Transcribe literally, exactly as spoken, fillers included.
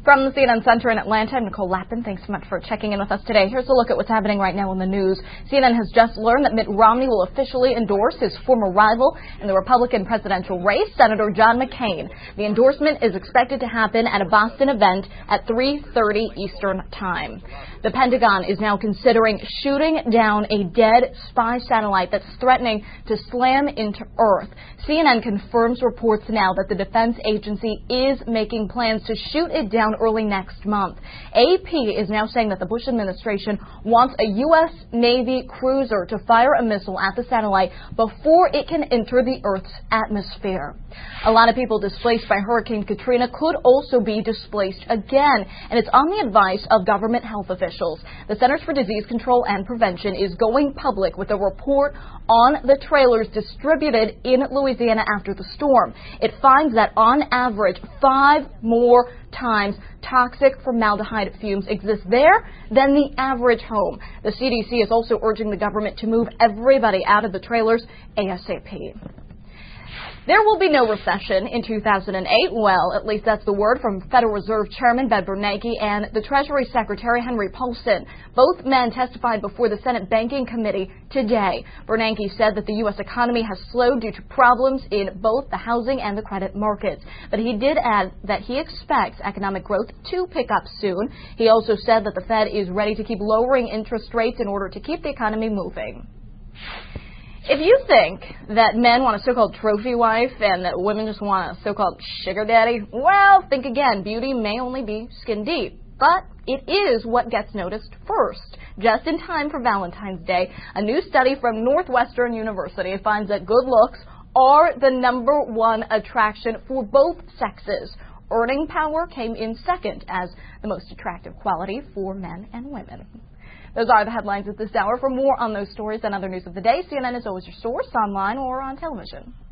From the C N N Center in Atlanta, I'm Nicole Lappin. Thanks so much for checking in with us today. Here's a look at what's happening right now in the news. C N N has just learned that Mitt Romney will officially endorse his former rival in the Republican presidential race, Senator John McCain. The endorsement is expected to happen at a Boston event at three thirty Eastern Time. The Pentagon is now considering shooting down a dead spy satellite that's threatening to slam into Earth. C N N confirms reports now that the defense agency is making plans to shoot it down early next month. A P is now saying that the Bush administration wants a U S Navy cruiser to fire a missile at the satellite before it can enter the Earth's atmosphere. A lot of people displaced by Hurricane Katrina could also be displaced again, and it's on the advice of government health officials. The Centers for Disease Control and Prevention is going public with a report on the trailers distributed in Louisiana after the storm. It finds that on average, five more times toxic formaldehyde fumes exist there than the average home. The C D C is also urging the government to move everybody out of the trailers ASAP. There will be no recession in two thousand eight. Well, at least that's the word from Federal Reserve Chairman Ben Bernanke and the Treasury Secretary Henry Paulson. Both men testified before the Senate Banking Committee today. Bernanke said that the U S economy has slowed due to problems in both the housing and the credit markets. But he did add that he expects economic growth to pick up soon. He also said that the Fed is ready to keep lowering interest rates in order to keep the economy moving. If you think that men want a so-called trophy wife and that women just want a so-called sugar daddy, well, think again. Beauty may only be skin deep, but it is what gets noticed first. Just in time for Valentine's Day, a new study from Northwestern University finds that good looks are the number one attraction for both sexes. Earning power came in second as the most attractive quality for men and women. Those are the headlines at this hour. For more on those stories and other news of the day, C N N is always your source online or on television.